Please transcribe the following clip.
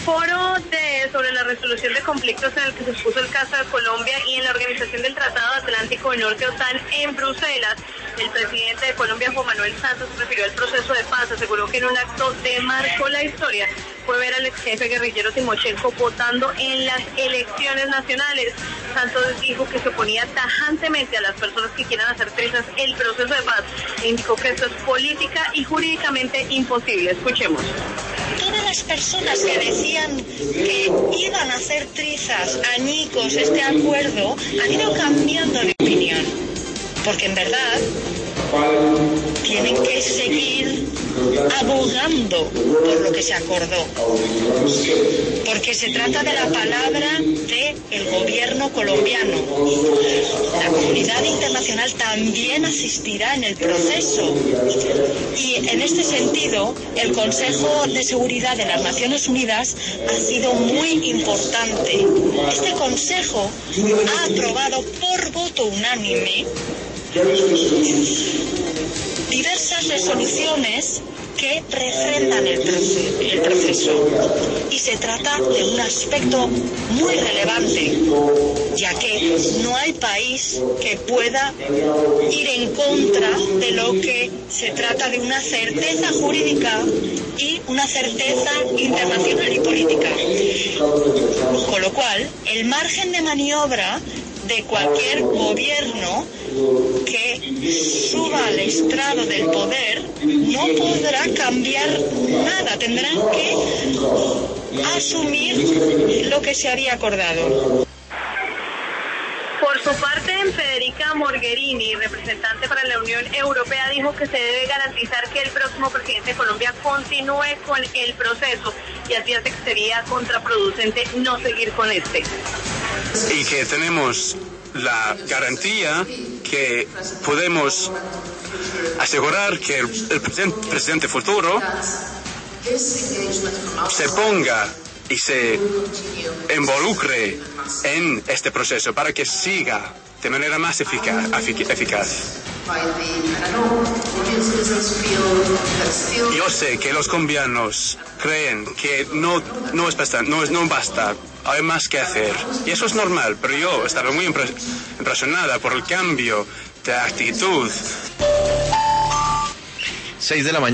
Sobre la resolución de conflictos en el que se expuso el caso de Colombia y en la Organización del Tratado Atlántico del Norte, OTAN, en Bruselas, el presidente de Colombia, Juan Manuel Santos, refirió al proceso de paz. Aseguró que en un acto de marcó la historia fue ver al ex jefe guerrillero Timochenko votando en las elecciones nacionales. Santos dijo que se oponía tajantemente a las personas que quieran hacer trizas el proceso de paz e indicó que esto es política y jurídicamente imposible. Escuchemos. Todas las personas que decían que iban a hacer trizas, añicos, este acuerdo, han ido cambiando de opinión. Porque en verdad tienen que seguir abogando por lo que se acordó. Porque se trata de la palabra del gobierno colombiano. La comunidad internacional también asistirá en el proceso. Y en este sentido, el Consejo de Seguridad de las Naciones Unidas ha sido muy importante. Este Consejo ha aprobado por voto unánime diversas resoluciones que refrendan el proceso. Y se trata de un aspecto muy relevante, ya que no hay país que pueda ir en contra de lo que se trata de una certeza jurídica y una certeza internacional y política. Con lo cual, el margen de maniobra de cualquier gobierno que suba al estrado del poder no podrá cambiar nada, tendrán que asumir lo que se había acordado. Por su parte, Federica Mogherini, representante para la Unión Europea, dijo que se debe garantizar que el próximo presidente de Colombia continúe con el proceso y así hace que sería contraproducente no seguir con este. Y que tenemos la garantía que podemos asegurar que el presidente futuro se ponga y se involucre en este proceso para que siga de manera más eficaz. Yo sé que los colombianos creen que no basta, hay más que hacer. Y eso es normal, pero yo estaba muy impresionada por el cambio de actitud. 6 de la mañana.